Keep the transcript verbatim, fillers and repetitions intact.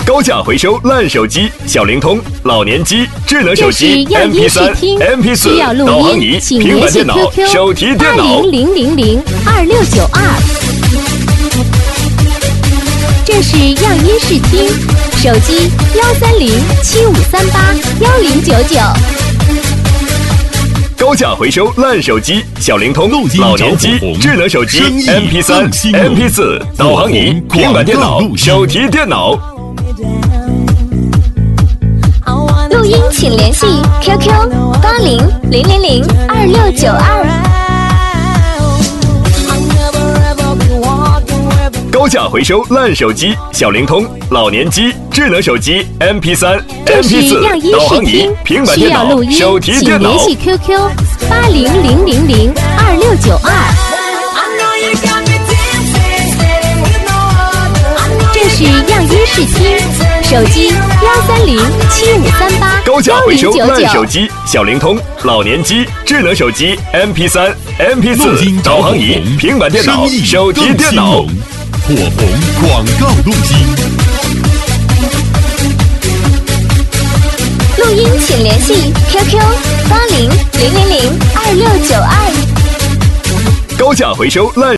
高价回收烂手机、小灵通、老年机、智能手机、 这是 M P 三、M P 四、导航仪、平板电脑、手提电脑。 八零零零零二六九二。这是样音视听，手机幺三零七五三八幺零九九。 高价回收烂手机、小灵通、老年机、智能手机、M P 三、M P 四、导航仪、平板电脑、手提电脑。 录音请联系 Q Q 八零零零零二六九二。 高价回收烂手机、小灵通、老年机、智能手机、M P 三、M P 四、导航仪、平板电脑、手提电脑。 请联系 Q Q 八零零零零二六九二。这是样音视听，手机幺三零七五三八高价回收幺零九九。 烂手机、小灵通、老年机、智能手机、M P 三、M P 四、导航仪、平板电脑、手提电脑。 火红广告录音。 录音请联系 Q Q 八零零零零二六九二。 高价回收烂